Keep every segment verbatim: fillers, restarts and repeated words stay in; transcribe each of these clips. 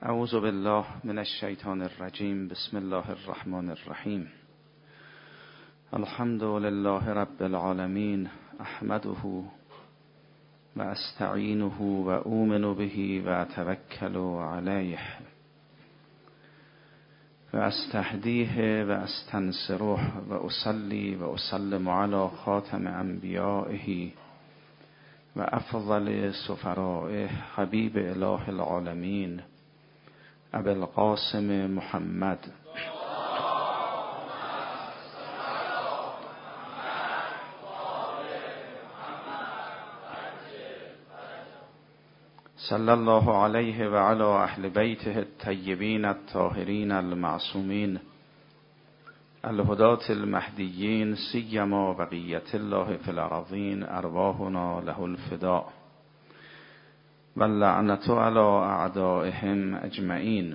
اعوذ بالله من الشیطان الرجیم. بسم الله الرحمن الرحیم. الحمد لله رب العالمین. احمده و استعینه و اؤمن به و اتوکل علیه و استهدیه و استنصره و اصلی و اسلم علی خاتم انبیائه و افضل سفرائه حبیب اله العالمین ابی القاسم محمد صلی الله علیه و علی اهل بیته الطیبین الطاهرین المعصومین الهداة المهدیین سیما بقیة الله فی الارضین ارواحنا له الفداء و اللعنة علی اعدائهم اجمعین.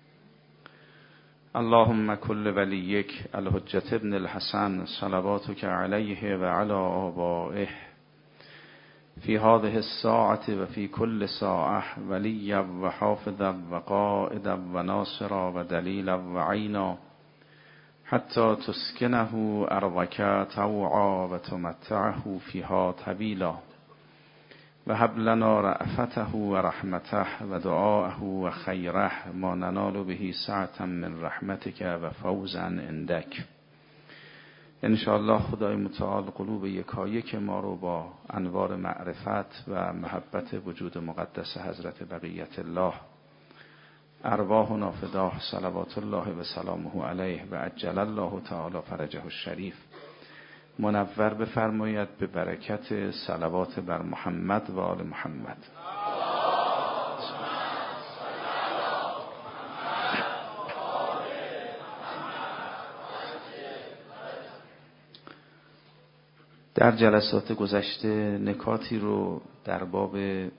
اللهم کل ولیک الحجة ابن الحسن صلواتک علیه و علی آبائه فی هذه الساعة و فی کل ساعة ولیا و حافظا و قائدا و ناصرا و دلیلا و عینا حتی تسکنه ارضک طوعا و تمتعه فیها طویلا و هب لنا رأفته و رحمته و دعاءه و خیره ما ننال به سعة من رحمتک و فوزا عندک. انشاءالله خدای متعال قلوب یکایک ما رو با انوار معرفت و محبت وجود مقدس حضرت بقیت الله ارواحنا فداه صلوات الله و سلامه علیه و عجل الله تعالی فرجه الشریف منور بفرماید به برکت صلوات بر محمد و آل محمد. در جلسات گذشته نکاتی رو در باب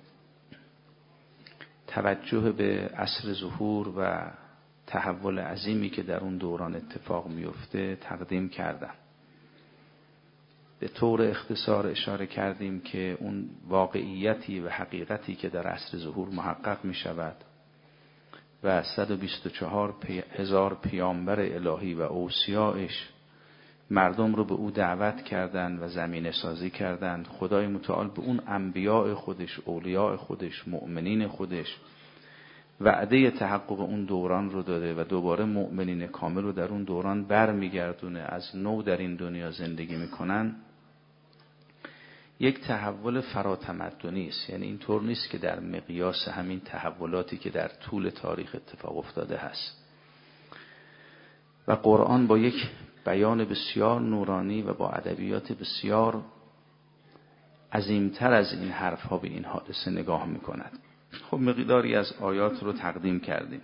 توجه به عصر ظهور و تحول عظیمی که در اون دوران اتفاق میفته تقدیم کردم. به طور اختصار اشاره کردیم که اون واقعیتی و حقیقتی که در عصر ظهور محقق می شود و صد و بیست و چهار هزار پیامبر الهی و اوصیاءش مردم رو به او دعوت کردند و زمینه سازی کردند. خدای متعال به اون انبیاء خودش، اولیاء خودش، مؤمنین خودش وعده تحقق اون دوران رو داده و دوباره مؤمنین کامل رو در اون دوران بر میگردونه از نو در این دنیا زندگی میکنن. یک تحول فراتمدنی است، یعنی این طور نیست که در مقیاس همین تحولاتی که در طول تاریخ اتفاق افتاده هست. و قرآن با یک بیان بسیار نورانی و با ادبیات بسیار عظیمتر از این حرفها به این حادثه نگاه میکند. خب مقداری از آیات رو تقدیم کردیم.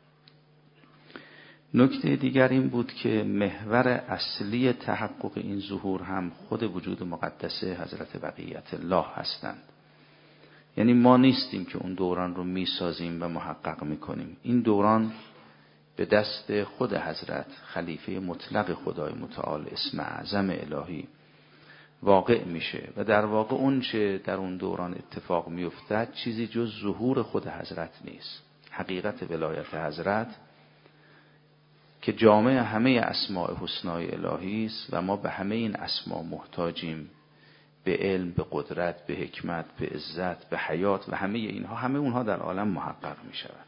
نکته دیگر این بود که محور اصلی تحقق این ظهور هم خود وجود مقدسه حضرت بقیت الله هستند. یعنی ما نیستیم که اون دوران رو میسازیم و محقق میکنیم. این دوران به دست خود حضرت خلیفه مطلق خدای متعال اسم اعظم الهی واقع میشه و در واقع اون چه در اون دوران اتفاق میافتد چیزی جز ظهور خود حضرت نیست. حقیقت ولایت حضرت که جامع همه اسماء حسنای الهی است و ما به همه این اسما محتاجیم، به علم، به قدرت، به حکمت، به عزت، به حیات و همه اینها، همه اونها در عالم محقق میشوند.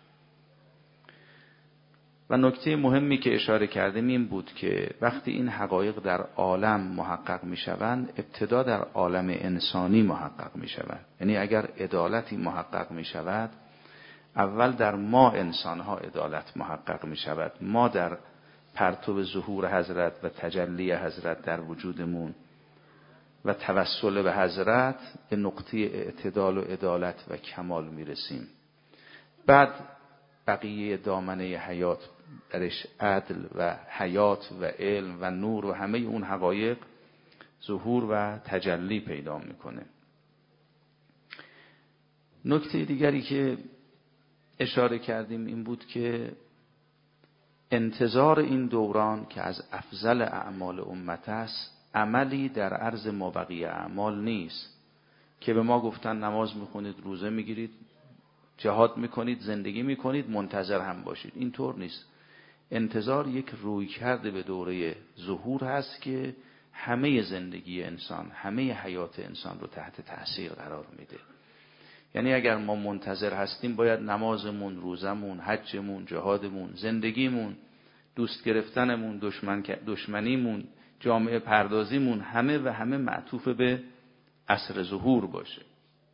و نکته مهمی که اشاره کردیم این بود که وقتی این حقایق در عالم محقق میشوند ابتدا در عالم انسانی محقق میشوند. یعنی اگر عدالتی محقق میشود اول در ما انسانها عدالت محقق میشود. ما در پرتو ظهور حضرت و تجلی حضرت در وجودمون و توسل به حضرت به نقطه اعتدال و عدالت و کمال میرسیم. بعد بقیه دامنه حیات درش عدل و حیات و علم و نور و همه اون حقایق ظهور و تجلی پیدا میکنه. نکته دیگری که اشاره کردیم این بود که انتظار این دوران که از افضل اعمال امت است عملی در عرض مابقی اعمال نیست که به ما گفتن نماز میخونید، روزه میگیرید، جهاد میکنید، زندگی میکنید، منتظر هم باشید. اینطور نیست. انتظار یک رویکرد به دوره ظهور هست که همه زندگی انسان، همه حیات انسان رو تحت تأثیر قرار میده. یعنی اگر ما منتظر هستیم باید نمازمون، روزمون، حجمون، جهادمون، زندگیمون، دوست گرفتنمون، دشمن دشمنیمون، جامعه پردازیمون همه و همه معطوف به عصر ظهور باشه.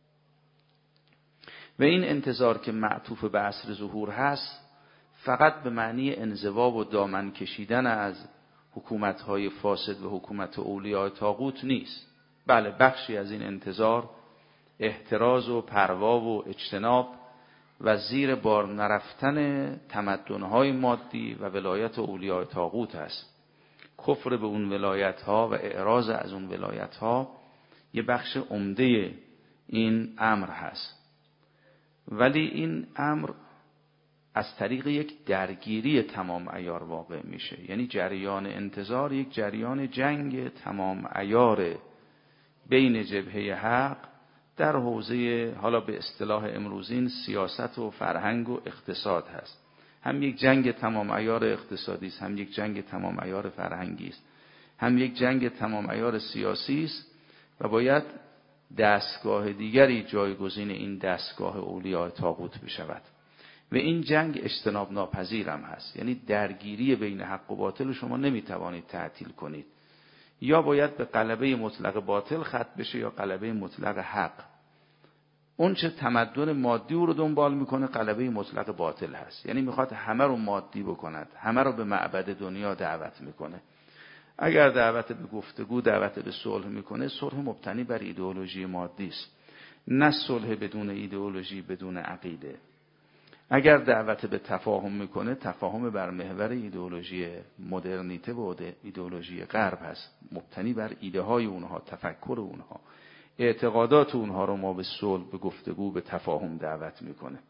و این انتظار که معطوف به عصر ظهور هست فقط به معنی انزوا و دامن کشیدن از حکومت‌های فاسد و حکومت اولیاء طاغوت نیست. بله، بخشی از این انتظار احتراز و پروا و اجتناب و زیر بار نرفتن تمدن‌های مادی و ولایت اولیاء طاغوت است. کفر به اون ولایت‌ها و اعراض از اون ولایت‌ها یه بخش عمده این امر هست. ولی این امر از طریق یک درگیری تمام عیار واقع میشه. یعنی جریان انتظار یک جریان جنگ تمام عیار بین جبهه حق در حوزه، حالا به اصطلاح امروزین، سیاست و فرهنگ و اقتصاد هست. هم یک جنگ تمام عیار اقتصادی است، هم یک جنگ تمام عیار فرهنگی است، هم یک جنگ تمام عیار سیاسی است و باید دستگاه دیگری جایگزین این دستگاه اولیاء طاغوت بشود. و این جنگ اجتناب ناپذیر هم هست. یعنی درگیری بین حق و باطل شما نمیتوانید تعطیل کنید. یا باید به غلبه مطلق باطل ختم بشه یا غلبه مطلق حق. اون چه تمدن مادی رو دنبال میکنه غلبه مطلق باطل هست. یعنی میخواد همه رو مادی بکند، همه رو به معبد دنیا دعوت میکنه. اگر دعوت به گفتگو، دعوت به صلح میکنه، صلح مبتنی بر ایدئولوژی مادی است، نه صلح بدون ایدئولوژی، بدون عقیده. اگر دعوت به تفاهم میکنه، تفاهم بر محور ایدئولوژی مدرنیته و ایدئولوژی غرب هست، مبتنی بر ایده های اونها، تفکر اونها، اعتقادات اونها رو ما به صلح، به گفتگو، به تفاهم دعوت میکنه.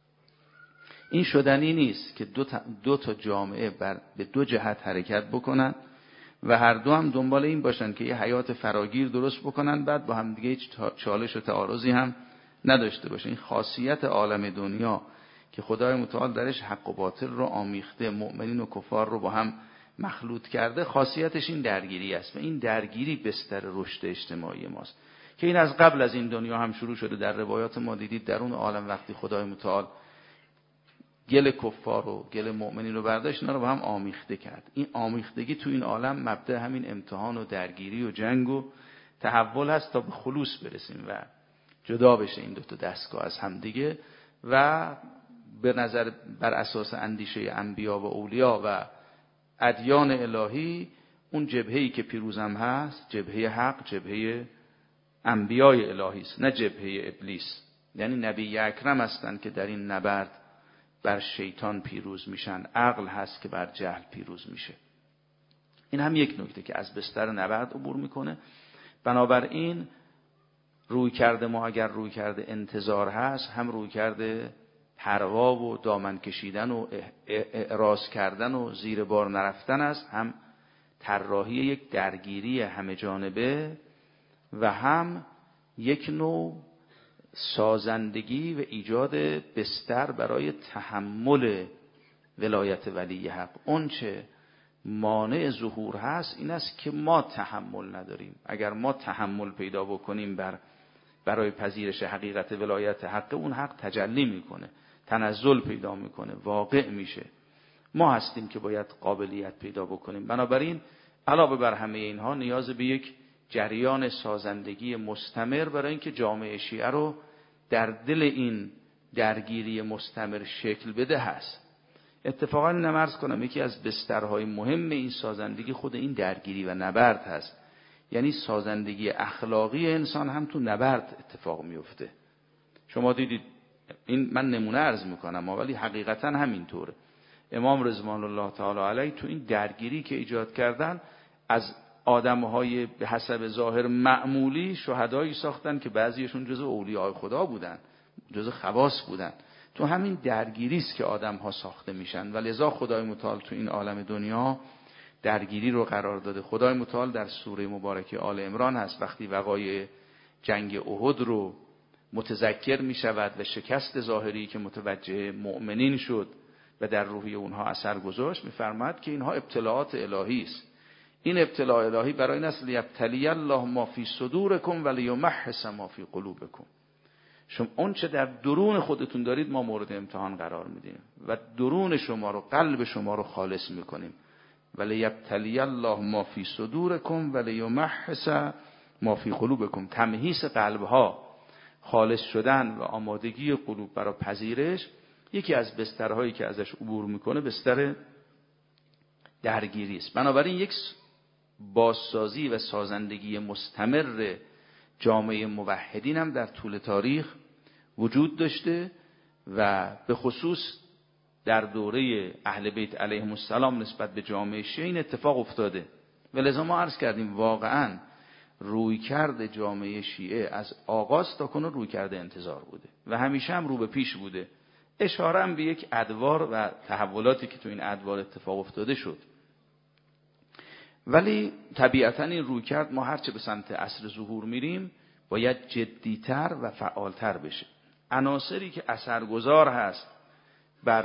این شدنی نیست که دو تا, دو تا جامعه بر به دو جهت حرکت بکنن و هر دو هم دنبال این باشن که یه حیات فراگیر درست بکنن، بعد با هم دیگه هیچ چالش و تعارضی هم نداشته باشن. این خاصیت عالم دنیا که خدای متعال درش حق و باطل رو آمیخته، مؤمنین و کفار رو با هم مخلوط کرده، خاصیتش این درگیری است و این درگیری بستر رشد اجتماعی ماست که این از قبل از این دنیا هم شروع شده. در روایات ما دیدید در اون عالم وقتی خدای متعال گل کفار و گل مؤمنین رو برداشت، اینا رو با هم آمیخته کرد. این آمیختگی تو این عالم مبدأ همین امتحان و درگیری و جنگ و تحول هست تا به خلوص برسیم و جدا بشه این دو تا دستگاه از هم دیگه و به نظر بر اساس اندیشه انبیا و اولیا و ادیان الهی اون جبهه‌ای که پیروز هم هست، جبهه حق، جبهه انبیای الهی است، نه جبهه ابلیس. یعنی نبی اکرم هستند که در این نبرد بر شیطان پیروز میشن، عقل هست که بر جهل پیروز میشه. این هم یک نکته که از بستر نبرد عبور میکنه. بنابراین روی کرده ما اگر روی کرده انتظار هست، هم روی کرده پروا و دامن کشیدن و اعراض کردن و زیر بار نرفتن است، هم طراحی یک درگیری همه جانبه و هم یک نوع سازندگی و ایجاد بستر برای تحمل ولایت ولی حق. اون چه مانع ظهور هست این است که ما تحمل نداریم. اگر ما تحمل پیدا بکنیم بر برای پذیرش حقیقت ولایت حق، اون حق تجلی میکنه، تنزل پیدا میکنه، واقع میشه. ما هستیم که باید قابلیت پیدا بکنیم. بنابراین علاوه بر همه اینها نیاز به یک جریان سازندگی مستمر برای اینکه جامعه شیعه رو در دل این درگیری مستمر شکل بده هست. اتفاقا نمرز کنم یکی از بسترهای مهم این سازندگی خود این درگیری و نبرد هست. یعنی سازندگی اخلاقی انسان هم تو نبرد اتفاق میفته. شما دیدید، این من نمونه عرض میکنم ولی حقیقتا همینطوره. امام رضوان الله تعالی علیه تو این درگیری که ایجاد کردن از آدمهای به حسب ظاهر معمولی شهدایی ساختن که بعضیشون جزو اولیاء خدا بودن، جزو خواص بودن. تو همین درگیری است که آدمها ساخته میشن و لذا خدای متعال تو این عالم دنیا درگیری رو قرار داده. خدای متعال در سوره مبارکه آل عمران هست وقتی وقایع جنگ احد رو متذکر می شود و شکست ظاهری که متوجه مؤمنین شد و در روحیه اونها اثر گذاشت، می‌فرماید که اینها ابتلاعات الهی است. این ابتلاع الهی برای این است لیبتلی الله ما فی صدورکم ولیمحص ما فی قلوبکم. شما اون چه در درون خودتون دارید ما مورد امتحان قرار میدیم و درون شما رو، قلب شما رو خالص میکنیم. ولیبتلی الله ما فی صدورکم ولیمحص ما فی قلوبکم. تمحیص قلبها، خالص شدن و آمادگی قلوب برای پذیرش، یکی از بسترهایی که ازش عبور میکنه بستر درگیری است. بنابراین یک بازسازی و سازندگی مستمر جامعه موحدین هم در طول تاریخ وجود داشته و به خصوص در دوره اهل بیت علیهم السلام نسبت به جامعه شیعه این اتفاق افتاده و لذا ما عرض کردیم واقعا رویکرد جامعه شیعه از آغاز تا کنون رویکرد انتظار بوده و همیشه هم رو به پیش بوده. اشاره هم به یک ادوار و تحولاتی که تو این ادوار اتفاق افتاده شد. ولی طبیعتا این رویکرد ما هرچه به سمت عصر ظهور میریم باید جدیتر و فعالتر بشه. عناصری که اثرگذار هست بر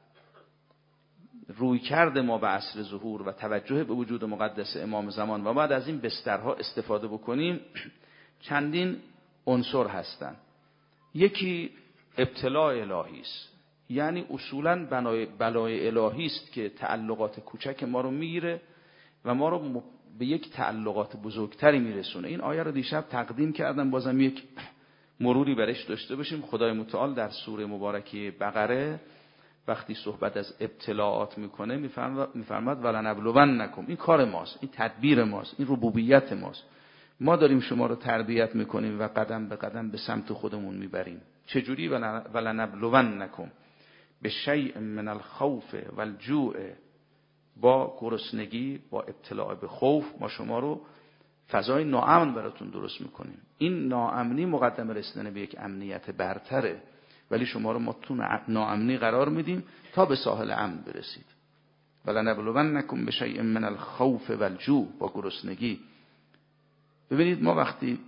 رویکرد ما به عصر ظهور و توجه به وجود مقدس امام زمان و بعد از این بسترها استفاده بکنیم چندین عنصر هستند. یکی ابتلاع الهی است، یعنی اصولاً بلای الهی است که تعلقات کوچک ما رو میگیره و ما رو به یک تعلقات بزرگتری میرسونه. این آیه رو دیشب تقدیم کردم، بازم یک مروری برش داشته باشیم. خدای متعال در سوره مبارکه بقره وقتی صحبت از ابتلاعات میکنه میفرماد ولنبلونکم. این کار ماست، این تدبیر ماست، این ربوبیت ماست. ما داریم شما رو تربیت میکنیم و قدم به قدم به سمت خودمون میبریم. چجوری؟ ولنبلونکم به شیء من الخوف والجوع، با گرسنگی، با ابتلاع به خوف ما شما رو فضای ناامن براتون درست میکنیم. این ناامنی مقدم رسیدن به یک امنیت برتره، ولی شما رو ما تو ناامنی قرار میدیم تا به ساحل امن برسید. ولنبلونکم بشیء من الخوف والجوع، با گرسنگی. ببینید ما وقتی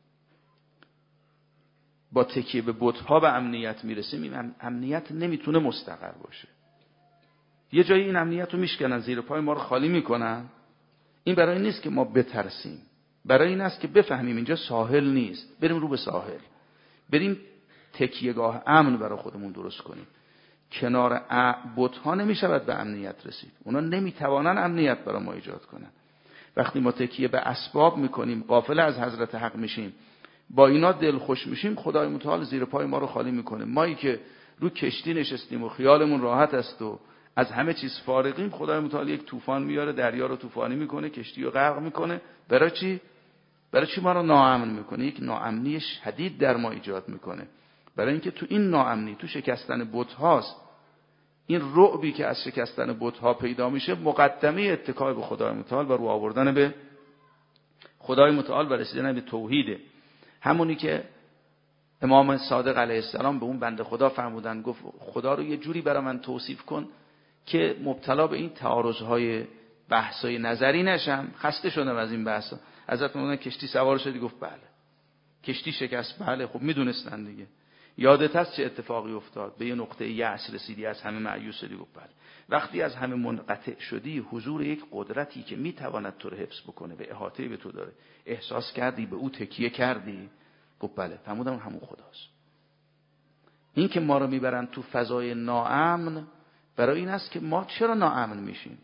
با تکیه به بت‌ها به امنیت میرسیم، این امنیت نمیتونه مستقر باشه. یه جایی این امنیت رو میشکنن، زیر پای ما رو خالی میکنن. این برای این نیست که ما بترسیم، برای این است که بفهمیم اینجا ساحل نیست، بریم رو به ساحل، بریم تکیهگاه امن برای خودمون درست کنیم. کنار بت‌ها نمیشود به امنیت رسید، اونا نمیتوانن امنیت برای ما ایجاد کنن. وقتی ما تکیه به اسباب میکنیم، غافل از حضرت حق میشیم، با اینا دلخوش میشیم، خدای متعال زیر پای ما رو خالی میکنه. مایی که رو کشتی نشستیم و خیالمون راحت است و از همه چیز فارغیم، خدای متعال یک طوفان میاره، دریا رو طوفانی میکنه، کشتی رو غرق میکنه. برای چی؟ برای چی ما رو ناامن میکنه؟ یک ناامنی شدید در ما ایجاد میکنه. برای اینکه تو این ناامنی، تو شکستن بت‌هاست. این رعبی که از شکستن بت‌ها پیدا میشه مقدمه اتکای به خدای متعال و رو آوردن به خدای متعال و رسیدن به توحیده. همونی که امام صادق علیه السلام به اون بنده خدا فرمودن، گفت خدا رو یه جوری برای من توصیف کن که مبتلا به این تعارض‌های بحث‌های نظری نشم. خسته شدم از این بحثا. حضرت مولانا کشتی سوار شدی؟ گفت بله. کشتی شکست؟ بله. خب میدونستن دیگه. یادت هست چه اتفاقی افتاد؟ به یه نقطه یأس رسیدی، از همه مایوس شدی؟ گفت بله. وقتی از همه منقطع شدی، حضور یک قدرتی که میتواند تو رو حفظ بکنه، به احاطه به تو داره، احساس کردی، به او تکیه کردی؟ گفت بله. فرمودم همون خداست. این که ما رو میبرن تو فضای ناامن برای این است که ما چرا ناامن میشیم.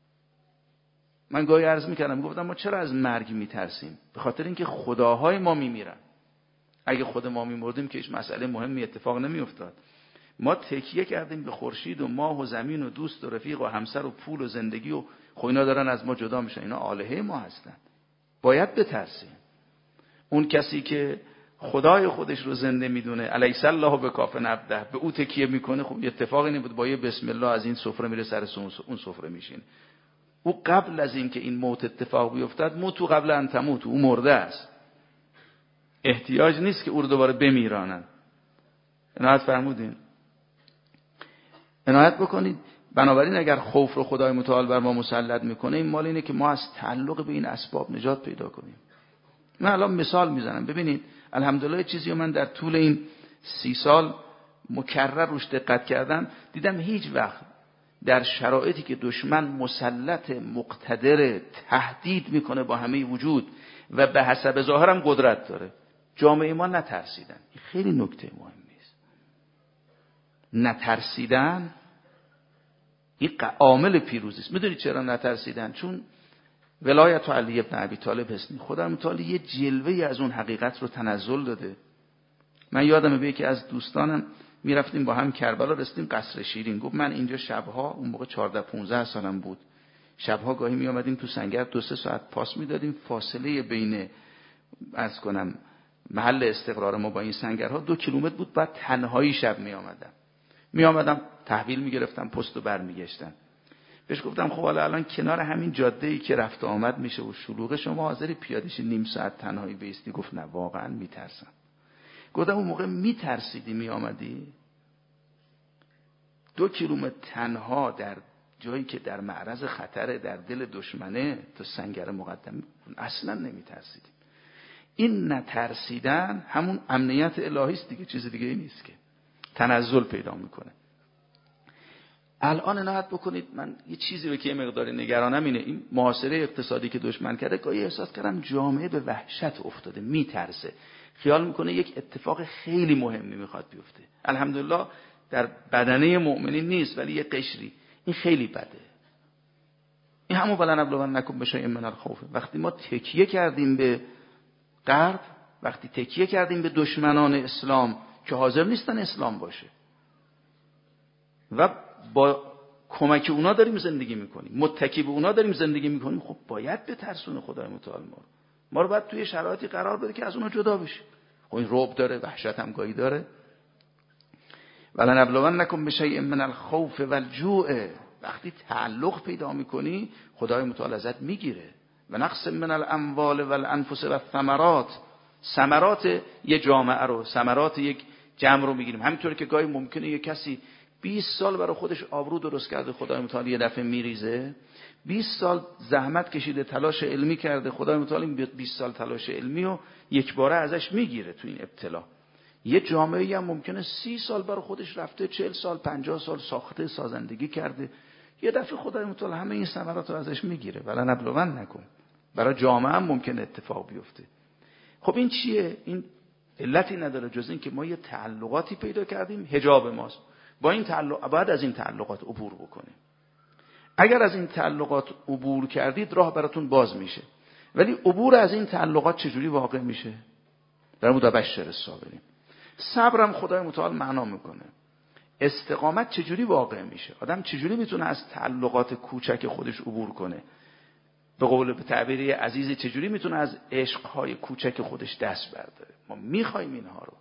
من گاهی عرض میکردم، گفتم ما چرا از مرگ میترسیم؟ به خاطر اینکه خداهای ما میمیرن. اگه خود ما میمردیم که هیچ مسئله مهمی اتفاق نمیافتاد. ما تکیه کردیم به خورشید و ماه و زمین و دوست و رفیق و همسر و پول و زندگی و خب اینا دارن از ما جدا میشن. اینا آلهه ما هستن. باید بترسیم. اون کسی که خدای خودش رو زنده میدونه، الیس الله بکاف عبده، به او تکیه میکنه، خب اتفاقی نمیاد، با یه بسم الله از این سفره میره سر اون سفره میشینه. او قبل از این که این موت اتفاق بیفتد، موت قبل ان تموت، او مرده است. احتیاج نیست که او رو دوباره بمیرانن. عنایت فرمودین؟ عنایت بکنید. بنابراین اگر خوف رو خدای متعال بر ما مسلط میکنه، این مال اینه که ما از تعلق به این اسباب نجات پیدا کنیم. من الان مثال میزنم. ببینید الحمدلله چیزی من در طول این سی سال مکرر روش دقت کردم، دیدم هیچ وقت در شرایطی که دشمن مسلط، مقتدر، تهدید میکنه با همه وجود و به حسب ظاهرم قدرت داره، جامعه ما نترسیدن. این خیلی نکته مهمی است. نترسیدن این عامل پیروزی است. میدونید چرا نترسیدن؟ چون ولایت علی ابن ابی طالب هستن. خدا متعال یه جلوه از اون حقیقت رو تنزل داده. من یادمه به یکی از دوستانم میرفتیم با هم کربلا، رسیدیم قصر شیرین. گفت من اینجا شبها، اون موقع چهارده پانزده سالم بود، شبها گاهی می آمدیم تو سنگر دو سه ساعت پاس میدادیم، فاصله بین از کنم محل استقرار ما با این سنگرها دو کیلومتر بود. بعد تنهایی شب می آمدم می آمدم تحویل می گرفتم، پست رو برمیگشتم. بهش گفتم خب حالا الان کنار همین جاده ای که رفت و آمد میشه و شلوغه، شما حاضری پیاده شی نیم ساعت تنهایی بیستی؟ گفت نه واقعا میترسم. گفتم اون موقع میترسیدی می آمدی؟ دو کیلومتر تنها در جایی که در معرض خطره، در دل دشمنه، تو سنگر مقدم، اصلا نمیترسیدیم. این نترسیدن همون امنیت الهی است دیگه، چیز دیگه ای نیست که تنزل پیدا میکنه. الان عنایت بکنید، من یه چیزی رو که یه مقداری نگرانم اینه، این محاصره اقتصادی که دشمن کرده، گاهی احساس کردم جامعه به وحشت افتاده، میترسه، خیال میکنه یک اتفاق خیلی مهمی میخواد بیفته. الحمدلله در بدنه مؤمنین نیست، ولی یه قشری، این خیلی بده. این همون ولنبلونکم بشیء من الخوف. وقتی ما تکیه کردیم به غرب، وقتی تکیه کردیم به دشمنان اسلام که حاضر نیستن اسلام باشه و با کمک اونا داریم زندگی میکنیم، متکی به اونا داریم زندگی میکنیم، خب باید به ترسون خدای متعال ما رو ما رو باید توی شرایطی قرار بده که از اونا جدا بشیم. خب این رعب داره، وحشت هم گاهی داره. ولنبلونکم بشیء من الخوف والجوع. وقتی تعلق پیدا میکنی خدای متعال ازت میگیره. و نقص من الاموال والانفس والثمرات. ثمرات یه جامعه رو، ثمرات یک جمع رو میگیریم. همینطوری که گاهی ممکنه یه کسی بیست سال برای خودش آبرو درست کرده، خدای متعال یه دفعه میریزه. بیست سال زحمت کشیده، تلاش علمی کرده، خدای متعال این بیست سال تلاش علمی رو یک باره ازش میگیره تو این ابتلا. یه جامعه هم ممکنه سی سال برای خودش رفته، چهل سال، پنجاه سال ساخته، سازندگی کرده، یه دفعه خدای متعال همه این ثمرات رو ازش میگیره. ولنبلونکم. برای جامعه هم ممکنه اتفاق بیفته. خب این چیه؟ این علتی نداره جز این که ما یه تعلقاتی پیدا کردیم، حجاب ماست. با این تعلق باید از این تعلقات عبور بکنیم. اگر از این تعلقات عبور کردید راه براتون باز میشه. ولی عبور از این تعلقات چجوری واقع میشه؟ در مورد بشر الصابرین. صبرم خدای متعال معنا میکنه. استقامت چجوری واقع میشه؟ آدم چجوری میتونه از تعلقات کوچک خودش عبور کنه؟ به قول به تعبیری عزیزی چجوری میتونه از عشقهای کوچک خودش دست برداره؟ ما میخوایم اینها رو.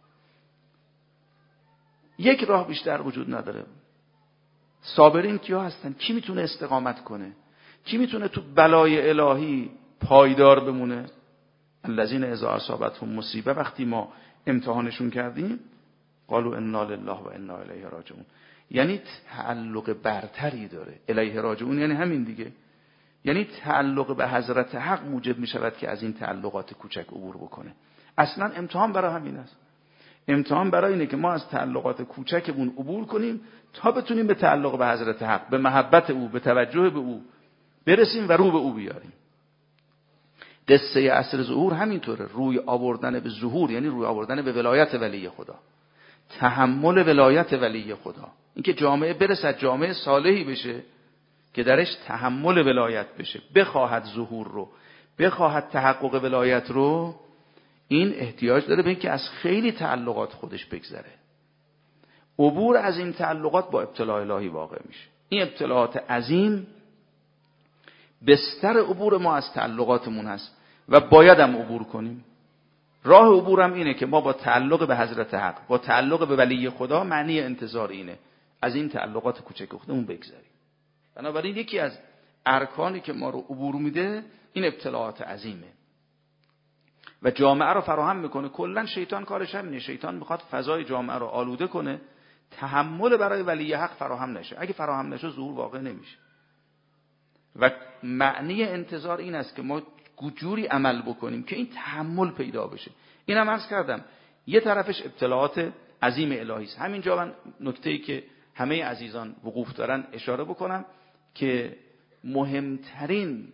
یک راه بیشتر وجود نداره. صابرین کیا هستن؟ کی میتونه استقامت کنه؟ کی میتونه تو بلای الهی پایدار بمونه؟ الذین اذا اصابتهم مصیبه، وقتی ما امتحانشون کردیم قالوا انا لله و انا الیه راجعون. یعنی تعلق برتری داره. الیه راجعون یعنی همین دیگه، یعنی تعلق به حضرت حق موجب می شود که از این تعلقات کوچک عبور بکنه. اصلا امتحان برای همین است. امتحان برای اینه که ما از تعلقات کوچکمون عبور کنیم تا بتونیم به تعلق به حضرت حق، به محبت او، به توجه به او برسیم و رو به او بیاریم. قصه عصر ظهور همینطوره، روی آوردن به ظهور یعنی روی آوردن به ولایت ولی خدا، تحمل ولایت ولی خدا، اینکه جامعه برسد جامعه صالحی بشه که درش تحمل ولایت بشه، بخواهد ظهور رو، بخواهد تحقق ولایت رو. این احتیاج داره به اینکه از خیلی تعلقات خودش بگذره. عبور از این تعلقات با ابتلاء الهی واقع میشه. این ابتلاعات عظیم بستر عبور ما از تعلقاتمون هست و باید هم عبور کنیم. راه عبورم اینه که ما با تعلق به حضرت حق، با تعلق به ولی خدا، معنی انتظار اینه از این تعلقات کوچک خودمون بگذریم. بنابراین یکی از ارکانی که ما رو عبور میده این ابتلاعات عظیمه و جامعه رو فراهم میکنه. کلا شیطان کارش همینه، شیطان میخواد فضای جامعه رو آلوده کنه، تحمل برای ولی حق فراهم نشه. اگه فراهم نشه ظهور واقع نمیشه. و معنی انتظار این است که ما جوری عمل بکنیم که این تحمل پیدا بشه. اینم عرض کردم یه طرفش ابتلاعات عظیم الهی است. همینجا من نکته‌ای که همه عزیزان وقوف دارن اشاره بکنم که مهمترین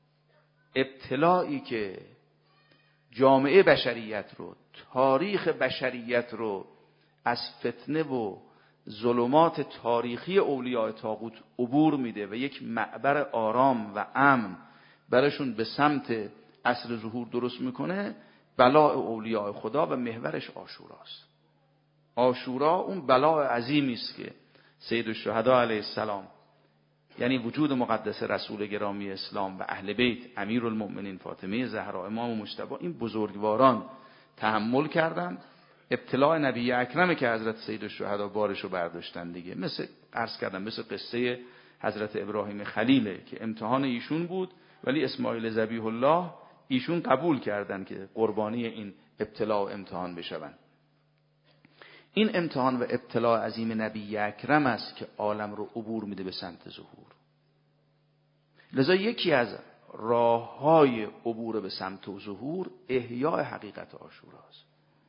ابتلاعی که جامعه بشریت رو، تاریخ بشریت رو از فتنه و ظلمات تاریخی اولیاء طاغوت عبور میده و یک معبر آرام و امن براشون به سمت عصر ظهور درست میکنه، بلاء اولیاء خدا و محورش عاشوراست. عاشورا اون بلاء عظیمی است که سید الشهدا علیه السلام، یعنی وجود مقدس رسول گرامی اسلام و اهل بیت، امیرالمؤمنین فاطمه زهرا، امام مجتبی، این بزرگواران تحمل کردن ابتلاء نبی اکرم که حضرت سید الشهدا بارشو برداشتن دیگه. مثل عرض کردم مثل قصه حضرت ابراهیم خلیله که امتحان ایشون بود ولی اسماعیل ذبیح الله ایشون قبول کردن که قربانی این ابتلاء و امتحان بشون. این امتحان و ابتلاء عظیم نبی اکرم است که عالم رو عبور میده به سمت ظهور. لذا یکی از راه‌های عبور به سمت ظهور احیاء حقیقت عاشوراست،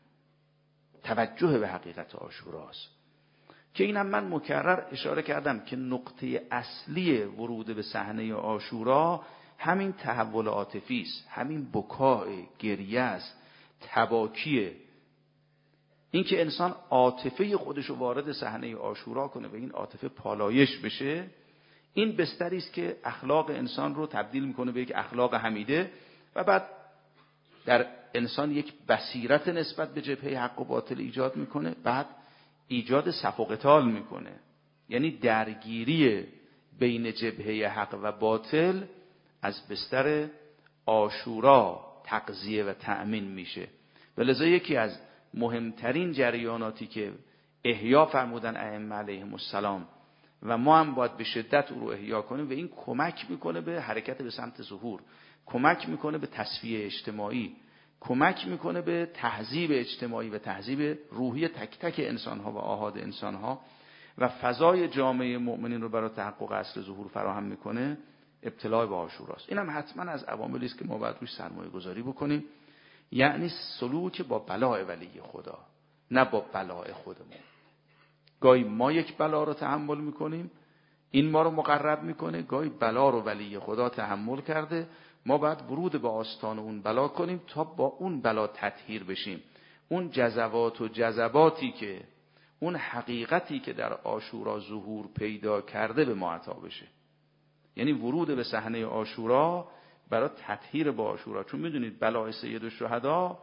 توجه به حقیقت عاشوراست که اینم من مکرر اشاره کردم که نقطه اصلی ورود به صحنه عاشورا همین تحول عاطفی است، همین بکاء، گریه است، تباکیه. این که انسان عاطفه خودش رو وارد صحنه عاشورا کنه و این عاطفه پالایش بشه، این بستری است که اخلاق انسان رو تبدیل میکنه به یک اخلاق حمیده و بعد در انسان یک بصیرت نسبت به جبهه حق و باطل ایجاد میکنه، بعد ایجاد صف و قتال میکنه، یعنی درگیری بین جبهه حق و باطل از بستر عاشورا تغذیه و تأمین میشه. ولذا یکی از مهمترین جریاناتی که احیا فرمودن ائمه علیهم السلام و ما هم باید به شدت او رو احیا کنیم و این کمک میکنه به حرکت به سمت ظهور، کمک میکنه به تصفیه اجتماعی، کمک میکنه به تهذیب اجتماعی و تهذیب روحی تک تک انسانها و آحاد انسانها و فضای جامعه مؤمنین رو برای تحقق عصر ظهور فراهم میکنه. ابتلاء به عاشوراست. اینم حتما از عواملی است که ما باید روش سرمایه گذاری بکنیم، یعنی سلوک با بلاء ولی خدا، نه با بلاء خودمون. گاهی ما یک بلا رو تحمل میکنیم، این ما رو مقرب میکنه، گاهی بلا رو ولی خدا تحمل کرده، ما باید ورود به آستان اون بلا کنیم تا با اون بلا تطهیر بشیم. اون جذبات و جذباتی که اون حقیقتی که در عاشورا ظهور پیدا کرده به ما عطا بشه. یعنی ورود به صحنه عاشورا برای تطهیر با عاشورا، چون میدونید بلای سید الشهدا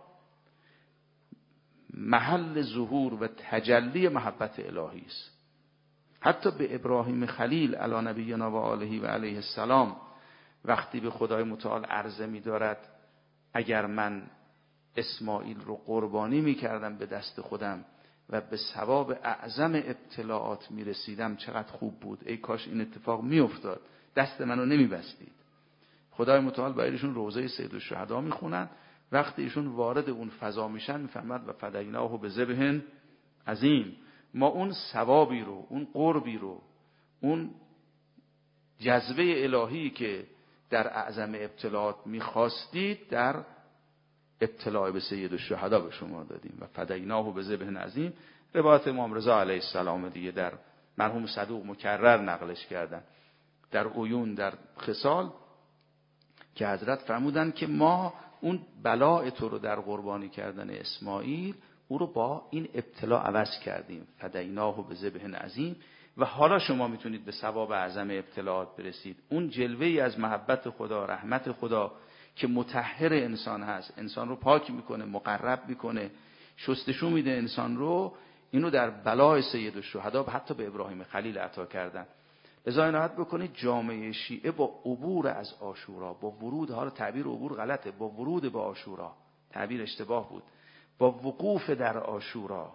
محل ظهور و تجلی محبت الهی است. حتی به ابراهیم خلیل علی نبینا و آله و علیه السلام وقتی به خدای متعال عرضه می‌دارد اگر من اسماعیل رو قربانی می‌کردم به دست خودم و به ثواب اعظم ابتلاعات می‌رسیدم چقدر خوب بود، ای کاش این اتفاق می‌افتاد، دست منو نمی‌بستید. خدای متعال برایشون روضه سید الشهدا میخونن، وقتی ایشون وارد اون فضا میشن میفهمد و فدیناه به ذبح عظیم، ما اون ثوابی رو، اون قربی رو، اون جذبه الهی که در اعظم ابتلاعات میخواستید در ابتلاع به سید الشهدا به شما دادیم و فدیناه به ذبح عظیم. روایت امام رضا علیه السلام دیگه در مرحوم صدوق مکرر نقلش کردن در عیون در خصال که حضرت فرمودن که ما اون بلاء تو رو در قربانی کردن اسماعیل او رو با این ابتلا عوض کردیم، فدیناه به ذبح عظیم، و حالا شما میتونید به ثواب اعظم ابتلاعات برسید. اون جلوه‌ای از محبت خدا، رحمت خدا که مطهر انسان هست، انسان رو پاک میکنه، مقرب میکنه، شستشو میده انسان رو، اینو در بلاء سید الشهدا حتی به ابراهیم خلیل عطا کردن. لذا عنایت بکنید جامعه شیعه با عبور از عاشورا، با ورود، حالا تعبیر عبور غلطه، با ورود به عاشورا، تعبیر اشتباه بود، با وقوف در عاشورا،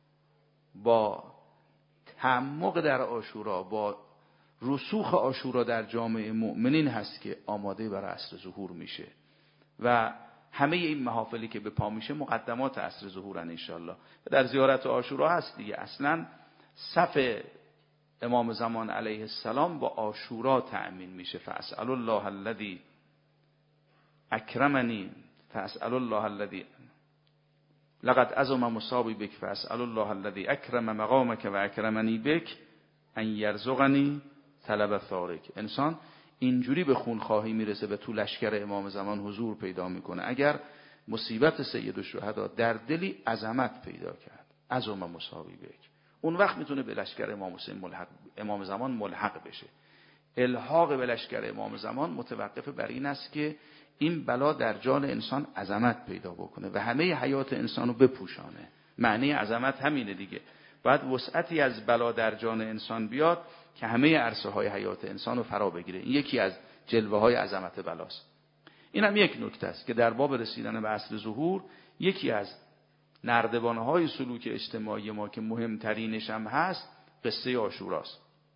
با تعمق در عاشورا، با رسوخ عاشورا در جامعه مؤمنین هست که آماده برای عصر ظهور میشه و همه این محافلی که به پا میشه مقدمات عصر ظهورن انشالله. در زیارت عاشورا هست دیگه، اصلا صف امام زمان علیه السلام با عاشورا تأمین میشه. فاسأل الله الذی اکرمنی، فاسأل الله الذی لقد عظم مصابی بک فاسأل الله الذی اکرم مقامک و اکرمنی بک ان یرزقنی طلب ثارک. انسان اینجوری به خونخواهی میرسه و تو لشکر امام زمان حضور پیدا میکنه. اگر مصیبت سید الشهدا در دلی عظمت پیدا کرد، عظم مصابی بک، اون وقت میتونه به لشکر امام حسین ملحق، امام زمان ملحق بشه. الحاق به لشکر امام زمان متوقف بر این است که این بلا در جان انسان عظمت پیدا بکنه و همه حیات انسان رو بپوشانه. معنی عظمت همینه دیگه. باید وسعتی از بلا در جان انسان بیاد که همه عرصه های حیات انسان رو فرا بگیره. این یکی از جلوه های عظمت بلاست. این هم یک نکته است که در باب رسیدن به عصر ظهور یکی از نردبانه های سلوک اجتماعی ما که مهمترینش هم هست قصه عاشوراست.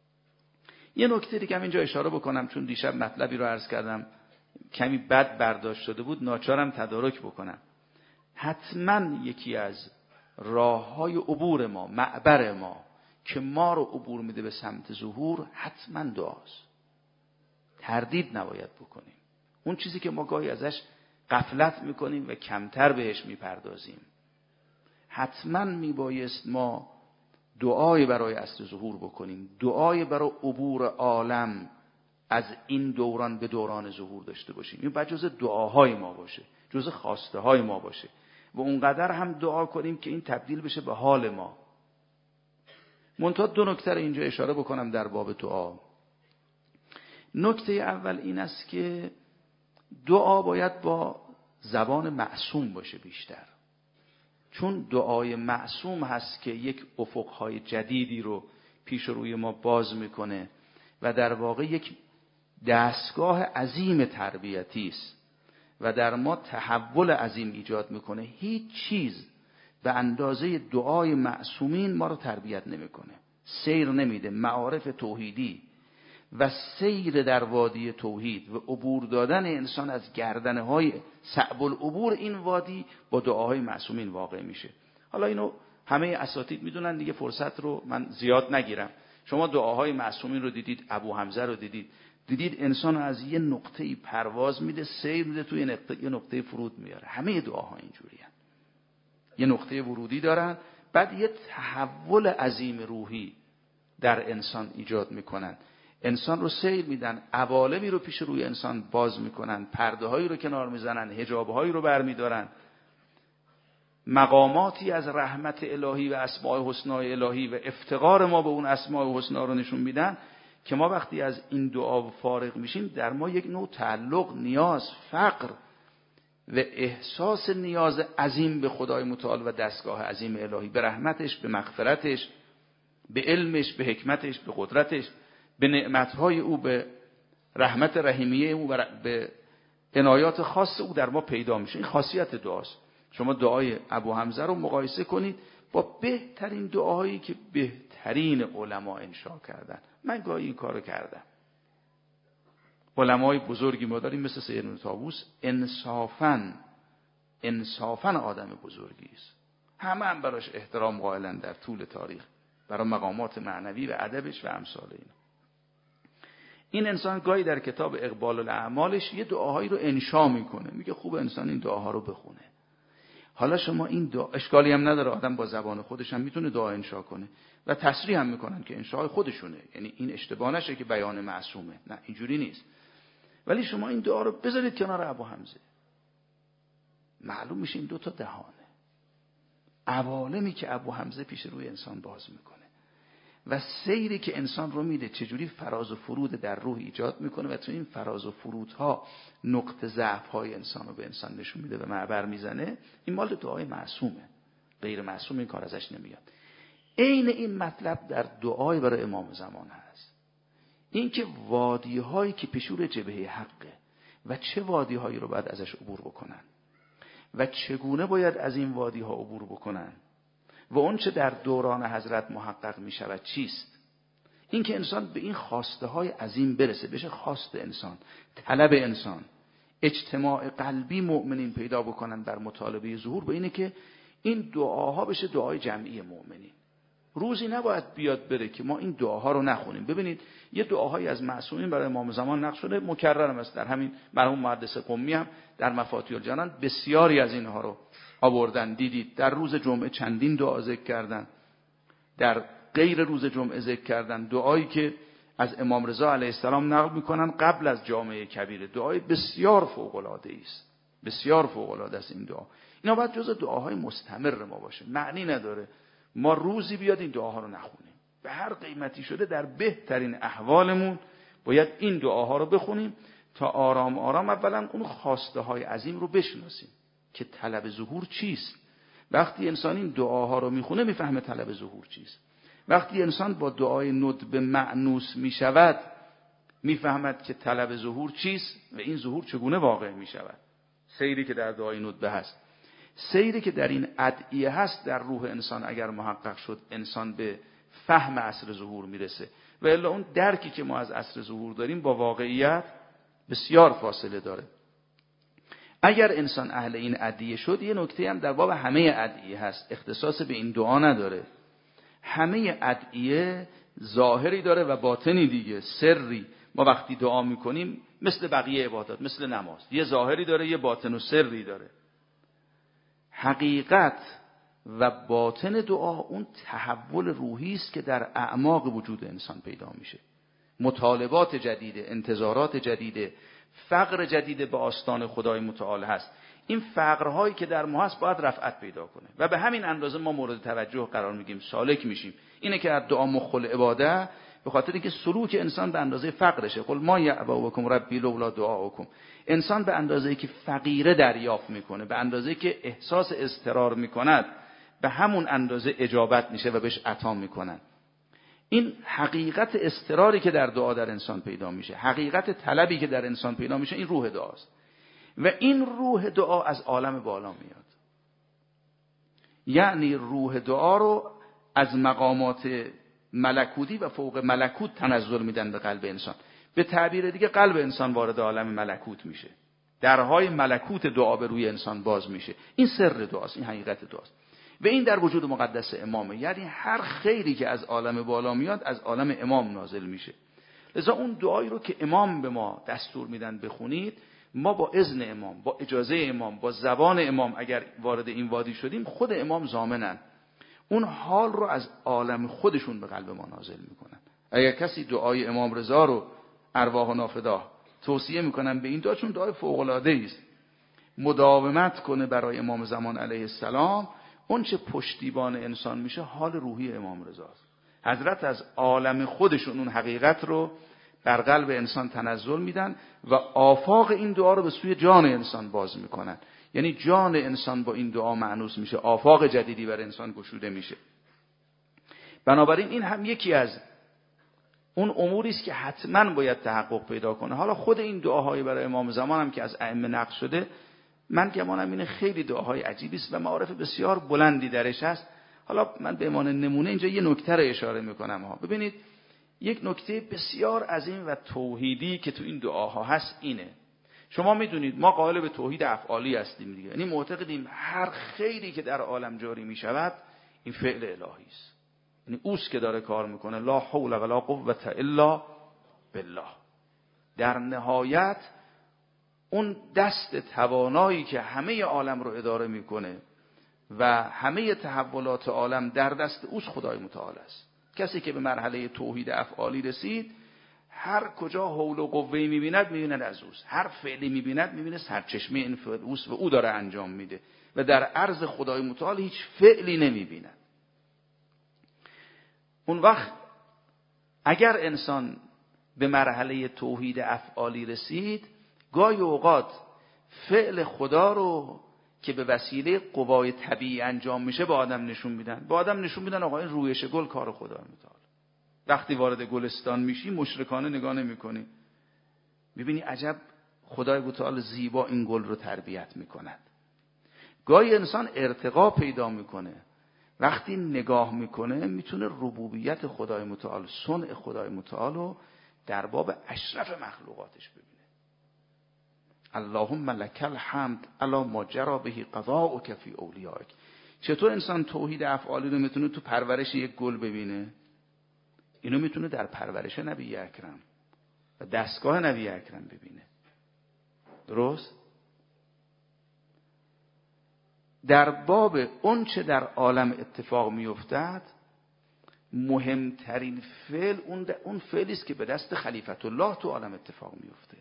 یه نکته دیگه هم اینجا اشاره بکنم، چون دیشب مطلبی رو عرض کردم کمی بد برداشت شده بود، ناچارم تدارک بکنم. حتما یکی از راه های عبور ما، معبر ما که ما رو عبور میده به سمت ظهور، حتما دعاست. تردید نباید بکنیم. اون چیزی که ما گاهی ازش غفلت میکنیم و کمتر بهش میپردازیم. حتما میبایست ما دعای برای عصر ظهور بکنیم، دعای برای عبور عالم از این دوران به دوران ظهور داشته باشیم. این باید جز دعاهای ما باشه، جز خواسته های ما باشه و اونقدر هم دعا کنیم که این تبدیل بشه به حال ما. منتها دو نکته رو اینجا اشاره بکنم در باب دعا. نکته اول این است که دعا باید با زبان معصوم باشه بیشتر، چون دعای معصوم هست که یک افقهای جدیدی رو پیش روی ما باز میکنه و در واقع یک دستگاه عظیم تربیتی است و در ما تحول عظیم ایجاد میکنه. هیچ چیز به اندازه دعای معصومین ما رو تربیت نمیکنه، سیر نمیده. معارف توحیدی و سیر در وادی توحید و عبور دادن انسان از گردنه های صعب العبور این وادی با دعاهای معصومین واقع میشه. حالا اینو همه اساتید میدونن دیگه، فرصت رو من زیاد نگیرم. شما دعاهای معصومین رو دیدید، ابو حمزه رو دیدید، دیدید انسان از یه نقطه‌ای پرواز میده، سیر میده، توی نقطه یه نقطه فرود میاره. همه دعاها اینجوریه، یه نقطه ورودی دارن، بعد یه تحول عظیم روحی در انسان ایجاد میکنن، انسان رو سیر میدن، عوالمی رو پیش روی انسان باز میکنن، پرده هایی رو کنار میزنن، حجاب هایی رو برمیدارن، مقاماتی از رحمت الهی و اسماء حسنای الهی و افتقار ما به اون اسماء حسنا رو نشون میدن که ما وقتی از این دعا فارغ میشیم در ما یک نوع تعلق، نیاز، فقر و احساس نیاز عظیم به خدای متعال و دستگاه عظیم الهی، به رحمتش، به مغفرتش، به علمش، به حکمتش، به قدرتش، به نعمتهای او، به رحمت رحیمیه او و به عنایات خاص او در ما پیدا میشه. این خاصیت دعاست. شما دعای ابو حمزه رو مقایسه کنید با بهترین دعاهایی که بهترین علما انشا کردن. من گاهی این کارو کردم. علمای بزرگی ما داریم مثل سید ابن طاووس، انصافاً انصافاً آدم بزرگی است. همه هم براش احترام قائلن در طول تاریخ، برای مقامات معنوی و ادبش و امثال این. این انسان گاهی در کتاب اقبال الاعمالش یه دعاهایی رو انشا میکنه، میگه خوب انسان این دعاها رو بخونه. حالا شما این دعا اشکالی هم نداره، آدم با زبان خودش هم میتونه دعا انشا کنه و تصریح هم میکنن که انشاء خودشونه، یعنی این اشتباه نشه که بیان معصومه، نه اینجوری نیست. ولی شما این دعا رو بذارید کنار ابو حمزه، معلوم میشه این دو تا دهانه، عوالمی که ابو حمزه پیش روی انسان باز میکنه و سیری که انسان رو میده چجوری فراز و فرود در روح ایجاد میکنه و تو این فراز و فرودها نقطه ضعف های انسان رو به انسان نشون میده و معبر میزنه. این مال دعای معصومه، غیر معصوم این کار ازش نمیاد. عین این مطلب در دعای برای امام زمان هست، این که وادی هایی که پیشور جبهه حقه و چه وادی هایی رو باید ازش عبور بکنن و چگونه باید از این وادی ها عبور بکنن و اون چه در دوران حضرت محقق می شود چیست. این که انسان به این خواسته های عظیم برسه، بشه خواست انسان، طلب انسان، اجتماع قلبی مؤمنین پیدا بکنن بر مطالبه ظهور، به اینه که این دعاها بشه دعای جمعی مؤمنین. روزی نباید بیاد بره که ما این دعاها رو نخونیم. ببینید یه دعاهایی از معصومین برای امام زمان نقل شده، مکررم است. در همین مرحوم محدث قمی هم در مفاتیح الجنان بسیاری از اینها رو آوردن. دیدید در روز جمعه چندین دعا ذکر کردن، در غیر روز جمعه ذکر کردن. دعایی که از امام رضا علیه السلام نقل میکنن قبل از جامعه کبیره، دعای بسیار فوق العاده است، بسیار فوق العاده است این دعا. اینا باید جزء دعاهای مستمر ما باشه. معنی نداره ما روزی بیاد این دعاها رو نخونیم. به هر قیمتی شده در بهترین احوالمون باید این دعاها رو بخونیم تا آرام آرام اولا اون خواسته های عظیم رو بشناسیم که طلب ظهور چیست. وقتی انسان این دعاها رو میخونه میفهمه طلب ظهور چیست. وقتی انسان با دعای ندب مأنوس میشود میفهمد که طلب ظهور چیست و این ظهور چگونه واقع میشود. سیری که در دعای ندب هست، سیری که در این ادعیه هست، در روح انسان اگر محقق شد انسان به فهم عصر ظهور میرسه. و الا اون درکی که ما از عصر ظهور داریم با واقعیت بسیار فاصله داره. اگر انسان اهل این ادعیه شد، یه نکته هم در باب همه ادعیه هست، اختصاص به این دعا نداره. همه ادعیه ظاهری داره و باطنی دیگه، سری. ما وقتی دعا میکنیم مثل بقیه عبادات، مثل نماز، یه ظاهری داره یه باطن و سری داره. حقیقت و باطن دعا اون تحول روحی است که در اعماق وجود انسان پیدا میشه. مطالبات جدیده، انتظارات جدیده، فقر جدیده به آستان خدای متعال هست. این فقرهایی که در ما هست باید رفعت پیدا کنه و به همین اندازه ما مورد توجه قرار میگیم، سالک میشیم. اینه که از دعا مخل عباده، به خاطر اینکه سلوک انسان به اندازه فقرشه. قل ما یعبأ بکم ربی لولا دعاؤکم. انسان به اندازه‌ای که فقیره دریافت میکنه، به اندازه‌ای که احساس اضطرار میکند، به همون اندازه اجابت میشه و بهش عطا میکنن. این حقیقت اضطراری که در دعا در انسان پیدا میشه، حقیقت طلبی که در انسان پیدا میشه، این روح دعاست. و این روح دعا از عالم بالا میاد. یعنی روح دعا رو از مقامات ملکوتی و فوق ملکوت تنزل میدن به قلب انسان. به تعبیر دیگه قلب انسان وارد عالم ملکوت میشه، درهای ملکوت دعا به روی انسان باز میشه. این سر دعاست، این حقیقت دعاست. و این در وجود مقدس امامه. یعنی هر خیری که از عالم بالا میاد از عالم امام نازل میشه. لذا اون دعایی رو که امام به ما دستور میدن بخونید، ما با اذن امام، با اجازه امام، با زبان امام اگر وارد این وادی شدیم، خود امام ضامنن اون حال رو از عالم خودشون به قلب ما نازل میکنن. اگر کسی دعای امام رضا رو ارواح و نافداه توصیه میکنن به این دعا، چون دعای فوق العاده است، مداومت کنه برای امام زمان علیه السلام، اون چه پشتیبان انسان میشه حال روحی امام رضاست. حضرت از عالم خودشون اون حقیقت رو در قلب انسان تنزل میدن و آفاق این دعا رو به سوی جان انسان باز میکنن. یعنی جان انسان با این دعا مأنوس میشه، آفاق جدیدی بر انسان گشوده میشه. بنابراین این هم یکی از اون اموری است که حتما باید تحقق پیدا کنه. حالا خود این دعاهای برای امام زمان هم که از ائمه نقل شده، من گمانم اینه خیلی دعاهای عجیبی است و معارف بسیار بلندی درش هست. حالا من به عنوان نمونه اینجا یه نکته رو اشاره میکنم ها. ببینید یک نکته بسیار عظیم و توحیدی که تو این دعاها هست اینه. شما میدونید ما قائل به توحید افعالی هستیم دیگه. یعنی معتقدیم هر خیری که در عالم جاری میشود این فعل الهی است. یعنی اوست که داره کار میکنه. لا حول ولا قوة الا بالله. در نهایت اون دست توانایی که همه عالم رو اداره میکنه و همه تحولات عالم در دست اوست خدای متعال است. کسی که به مرحله توحید افعالی رسید، هر کجا حول و قوه‌ای میبیند میبیند از اوست، هر فعلی میبیند میبیند سرچشمه این فعل اوست و او داره انجام میده و در عرض خدای متعال هیچ فعلی نمیبیند. اون وقت اگر انسان به مرحله توحید افعالی رسید، گاهی اوقات فعل خدا رو که به وسیله قوای طبیعی انجام میشه به آدم نشون میدن. به آدم نشون میدن آقا این رویش گل کار خدا متعال. وقتی وارد گلستان میشی مشرکانه نگاه نمیکنی، میبینی عجب خدای متعال زیبا این گل رو تربیت میکند. گاهی انسان ارتقا پیدا میکنه، وقتی نگاه میکنه میتونه ربوبیت خدای متعال، صنع خدای متعال رو در باب اشرف مخلوقاتش ببینه. اللهم لک الحمد علی ما جری به قضاؤک فی اولیائک. چطور انسان توحید افعالی رو میتونه تو پرورش یک گل ببینه؟ اینو میتونه در پرورش نبی اکرم و دستگاه نبی اکرم ببینه. درست؟ در باب اون چه در عالم اتفاق میافتد مهمترین فعل اون اون فعلی است که به دست خلیفت الله تو عالم اتفاق میفته.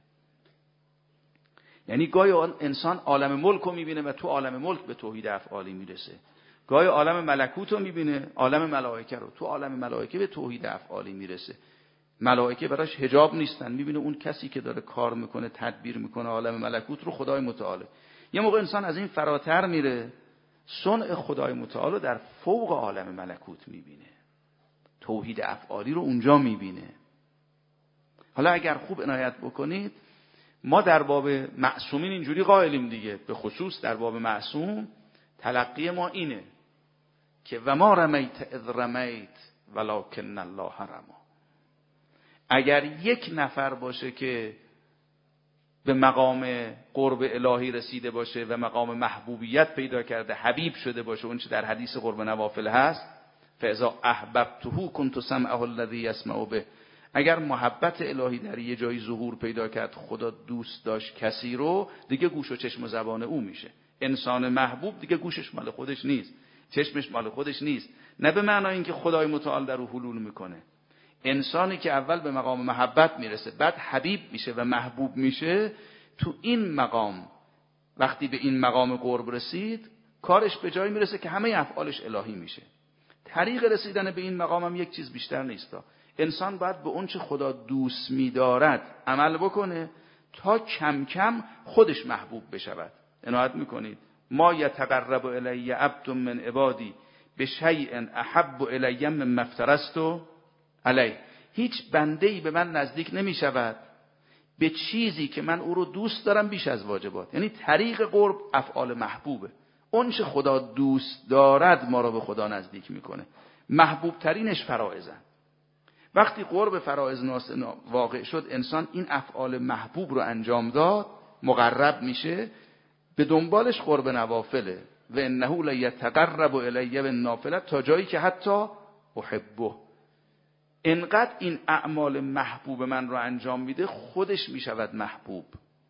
یعنی گاهی انسان عالم ملک رو میبینه و تو عالم ملک به توحید افعالی میرسه، گاهی عالم ملکوت رو میبینه، عالم ملائکه رو، تو عالم ملائکه به توحید افعالی میرسه. ملائکه براش حجاب نیستن، میبینه اون کسی که داره کار میکنه، تدبیر میکنه عالم ملکوت رو خدای متعال. یه موقع انسان از این فراتر میره، صنع خدای متعال رو در فوق عالم ملکوت میبینه، توحید افعالی رو اونجا میبینه. حالا اگر خوب عنایت بکنید، ما در باب معصومین اینجوری قائلیم دیگه، به خصوص در باب معصوم تلقی ما اینه که و ما رمیت اذ رمیت ولکن الله رما. اگر یک نفر باشه که به مقام قرب الهی رسیده باشه و مقام محبوبیت پیدا کرده، حبیب شده باشه، اون چه در حدیث قرب نوافل هست، فاذا احببته كنت سمعه الذی یسمع به. اگر محبت الهی در یه جایی ظهور پیدا کرد، خدا دوست داشت کسی رو، دیگه گوش و چشم و زبان او میشه. انسان محبوب دیگه گوشش مال خودش نیست، چشمش مال خودش نیست، نه به معنای اینکه خدای متعال در او حلول میکنه. انسانی که اول به مقام محبت میرسه، بعد حبیب میشه و محبوب میشه، تو این مقام وقتی به این مقام قرب رسید، کارش به جایی میرسه که همه افعالش الهی میشه. طریق رسیدن به این مقام هم یک چیز بیشتر نیست، انسان باید به اون چه خدا دوست می‌دارد عمل بکنه تا کم کم خودش محبوب بشود. عنایت میکنید ما یتقرب الی عبد من عبادی بشیء احب الی مما افترضت علیه. هیچ بنده‌ای به من نزدیک نمی‌شود به چیزی که من او رو دوست دارم بیش از واجبات. یعنی طریق قرب افعال محبوبه، اون چه خدا دوست دارد ما رو به خدا نزدیک میکنه. محبوب ترینش فرائضن. وقتی قرب فرائض واقع شد، انسان این افعال محبوب رو انجام داد، مقرب میشه، به دنبالش قرب نوافله و انه لیتقرب الی بالنافله، تا جایی که حتی احبه. انقدر این اعمال محبوب من رو انجام میده، خودش میشود محبوب.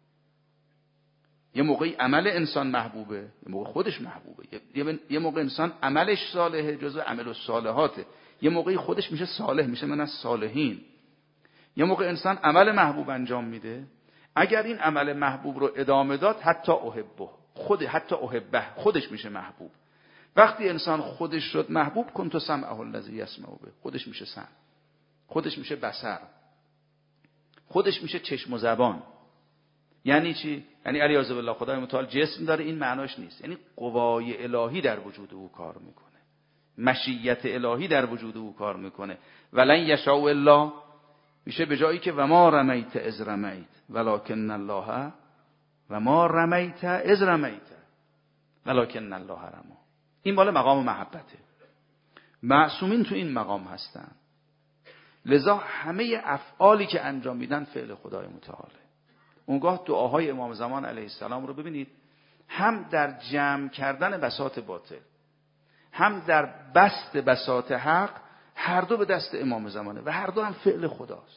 یه موقعی عمل انسان محبوبه، یه موقع خودش محبوبه. یه موقع انسان عملش صالحه، جزو عمل الصالحاته، یه موقعی خودش میشه صالح، میشه من از صالحین. یه موقع انسان عمل محبوب انجام میده، اگر این عمل محبوب رو ادامه داد، حتی احبه، خود حتی احبه، خودش میشه محبوب. وقتی انسان خودش شد محبوب، کنت سمعه الذی یسمع به، خودش میشه سمع، خودش میشه بصر، خودش میشه چشم و زبان. یعنی چی؟ یعنی علیاذ بالله خدای متعال جسم داره، این معناش نیست. یعنی قوای الهی در وجود او کار میکنه، مشیت الهی در وجود او کار میکنه. ولن یشاء الا، میشه به جایی که و ما رمیت اذ رمیت ولکن الله، و ما رمیت اذ رمیت ولکن الله رما. این مال مقام محبته. معصومین تو این مقام هستن، لذا همه افعالی که انجام میدن فعل خدای متعاله. اونگاه دعاهای امام زمان علیه السلام رو ببینید، هم در جمع کردن بساط باطل، هم در بسط بساط حق، هر دو به دست امام زمانه و هر دو هم فعل خداست.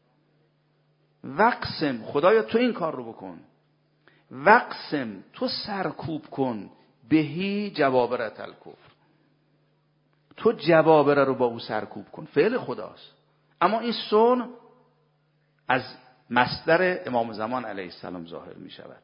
وقسم، خدایا تو این کار رو بکن، وقسم تو سرکوب کن، بهی جوابرت الکفر، تو جوابره رو با او سرکوب کن، فعل خداست. اما این صنع از مصدر امام زمان علیه السلام ظاهر می شود.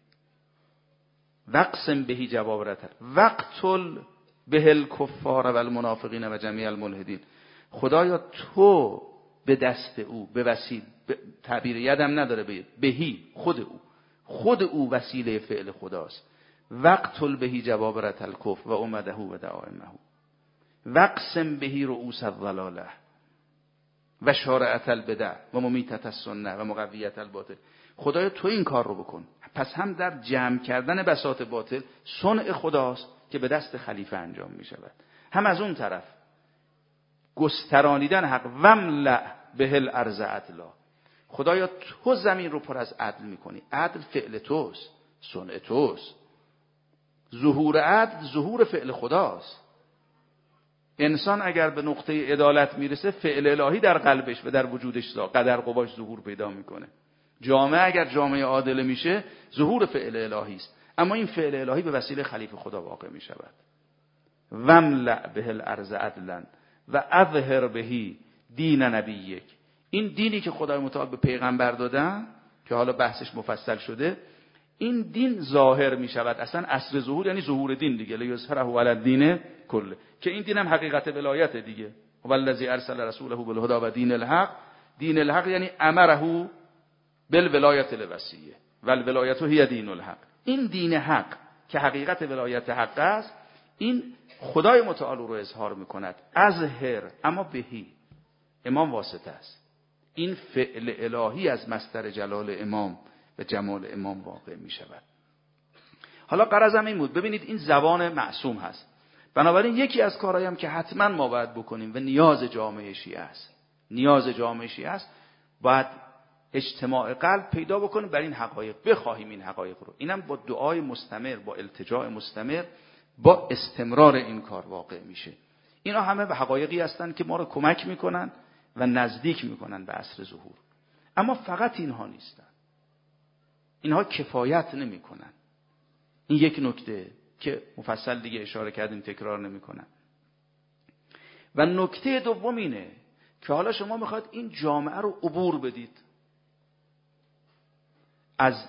وقسم بهی جوابرت، وقتل به الکفار و المنافقین و جمیع الملحدین، خدایا تو به دست او، به وسیله، تعبیر یدم نداره، به بهی خود او، خود او وسیله فعل خداست. وقتل بهی جوابرت الکفر و امده و دعائمه، وقسم بهی رؤوس الضلاله و شارعت البدع و ممیتت السنه و مقویت الباطل. خدایا تو این کار رو بکن. پس هم در جمع کردن بساط باطل صنع خداست که به دست خلیفه انجام می شود، هم از اون طرف گسترانیدن حق. وملأ به الارض عدلا، خدایا تو زمین رو پر از عدل میکنی. عدل فعل توست، صنع توست. ظهور عدل ظهور فعل خداست. انسان اگر به نقطه عدالت میرسه، فعل الهی در قلبش و در وجودش قدر قواش ظهور پیدا میکنه. جامعه اگر جامعه عادل میشه، ظهور فعل الهی است. اما این فعل الهی به وسیله خلیفه خدا واقع می شود. وملأ به الارض عدلا و اظهر بهی دین نبیک. این دینی که خدای متعال به پیغمبر دادن که حالا بحثش مفصل شده، این دین ظاهر می شود. اصلا اصل ظهور یعنی ظهور دین دیگه، لیظهره علی الدین کله، که این دین هم حقیقت ولایت دیگه. والذی ارسل رسوله بالهدی و دین الحق. دین الحق یعنی امره بالولایت الوصیه والولایت هی دین الحق. این دین حق که حقیقت ولایت حق است، این خدای متعال رو اظهار میکند. اظهر، اما بهی، امام واسطه است. این فعل الهی از مصدر جلال امام و جمال امام واقع می شود. حالا غرضم این بود، ببینید این زبان معصوم هست، بنابراین یکی از کارهایی هم که حتما ما باید بکنیم و نیاز جامعه شیعه است، نیاز جامعه شیعه است، باید اجتماع قلب پیدا بکنیم بر این حقایق، بخواهیم این حقایق رو. اینم با دعای مستمر، با التجاع مستمر، با استمرار این کار واقع میشه. اینا همه به حقایقی هستند که ما رو کمک میکنن و نزدیک میکنن به عصر ظهور. اما فقط اینها نیستن، اینها کفایت نمیکنن. این یک نکته که مفصل دیگه اشاره کردیم، تکرار نمیکنم. و نکته دوم اینه که حالا شما میخواد این جامعه رو عبور بدید از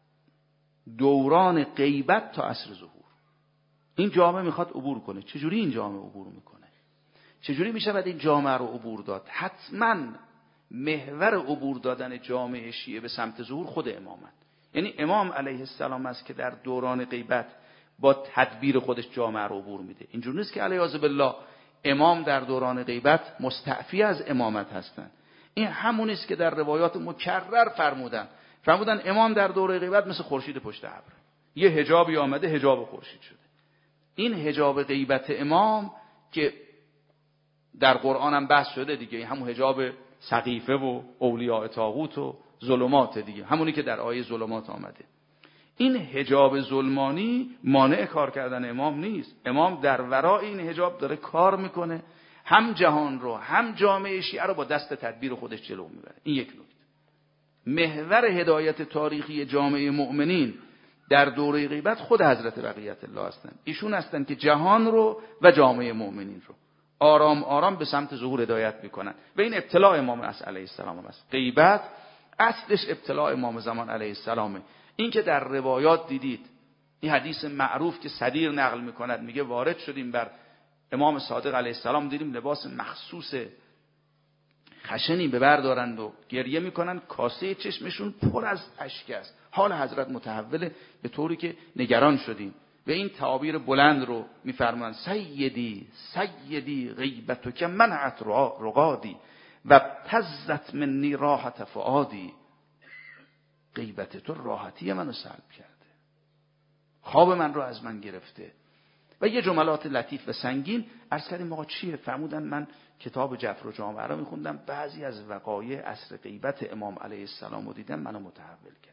دوران غیبت تا عصر ظهور. این جامعه میخواد عبور کنه. چجوری این جامعه عبور میکنه؟ چجوری میشه بعد این جامعه رو عبور داد؟ حتما محور عبور دادن جامعه شیعه به سمت ظهور خود امامت. یعنی امام علیه السلام است که در دوران غیبت با تدبیر خودش جامعه رو عبور میده. اینجور نیست که علیه بالله امام در دوران غیبت مستعفی از امامت هستن. این همون است که در روایات مکرر فرمودن. فرمودن امام در دوره غیبت مثل خورشید پشت ابر، یه حجابی آمده حجاب خورشید شده. این حجاب غیبت امام که در قرآن هم بحث شده دیگه، همون حجاب سقیفه و اولیاء طاغوت و ظلمات دیگه، همونی که در آیه ظلمات آمده. این حجاب ظلمانی مانع کار کردن امام نیست. امام در ورای این حجاب داره کار میکنه، هم جهان رو هم جامعه شیعه رو با دست تدبیر خودش جلو میبره. این یک نکته. محور هدایت تاریخی جامعه مؤمنین در دوره غیبت خود حضرت بقیت الله هستند. ایشون هستند که جهان رو و جامعه مؤمنین رو آرام آرام به سمت ظهور هدایت میکنن. و این ابتلاء امام علیه السلام است. غیبت اصلش ابتلاء امام زمان علیه السلامه. این که در روایات دیدید، این حدیث معروف که صدیر نقل میکند، میگه وارد شدیم بر امام صادق علیه السلام، دیدیم لباس مخصوص خشنی به بر دارند و گریه میکنن، کاسه چشمشون پر از اشک است. حال حضرت متحوله به طوری که نگران شدیم. و این تعابیر بلند رو میفرمایند: سیدی سیدی غیبتک منعت رقادی و تزت منی راحت فؤادی. غیبت تو راحتی منو سلب کرده، خواب من رو از من گرفته. و یه جملات لطیف و سنگین عرض کردیم آقا چیه؟ فرمودن من کتاب جفر و جامعه رو میخوندم، بعضی از وقایع عصر غیبت امام علیه السلام رو دیدم، منو متحول کرد.